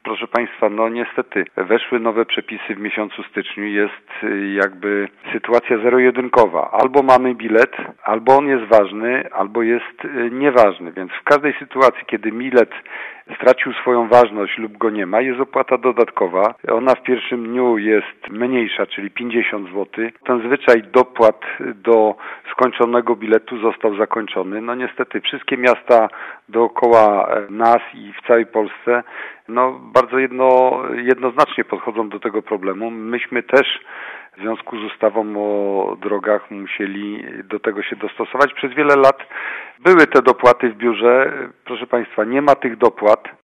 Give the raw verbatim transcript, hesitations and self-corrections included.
Proszę Państwa, no niestety weszły nowe przepisy w miesiącu styczniu, jest jakby sytuacja zero-jedynkowa. Albo mamy bilet, albo on jest ważny, albo jest nieważny, więc w każdej sytuacji, kiedy bilet stracił swoją ważność lub go nie ma, jest opłata dodatkowa. Ona w pierwszym dniu jest mniejsza, czyli pięćdziesiąt złotych. Ten zwyczaj dopłat do skończonego biletu został zakończony. No niestety wszystkie miasta dookoła nas i w całej Polsce no bardzo jedno, jednoznacznie podchodzą do tego problemu. Myśmy też w związku z ustawą o drogach musieli do tego się dostosować. Przez wiele lat były te dopłaty w biurze. Proszę Państwa, nie ma tych dopłat.